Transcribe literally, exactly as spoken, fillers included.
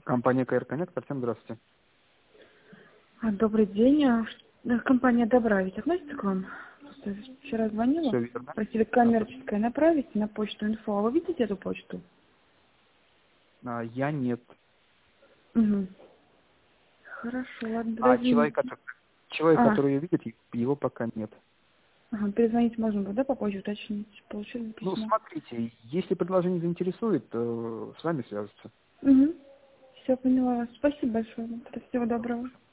Компания КР Коннект. Артем, здравствуйте. А, Добрый день. А, ш- э, Компания Добра ведь относится к вам? Просто вчера звонила, Все верно. просили коммерческое направить на почту инфо. А вы видите эту почту? А, я нет. Угу. Хорошо, ладно, А тогда человек, извините. который, человек, Ага. который ее видит, его пока нет. Ага, перезвонить можно будет, да, попозже уточнить? Получили Ну, письмо? смотрите, если предложение заинтересует, то с вами свяжутся. Угу. Все, поняла вас. Спасибо большое. Тогда всего доброго.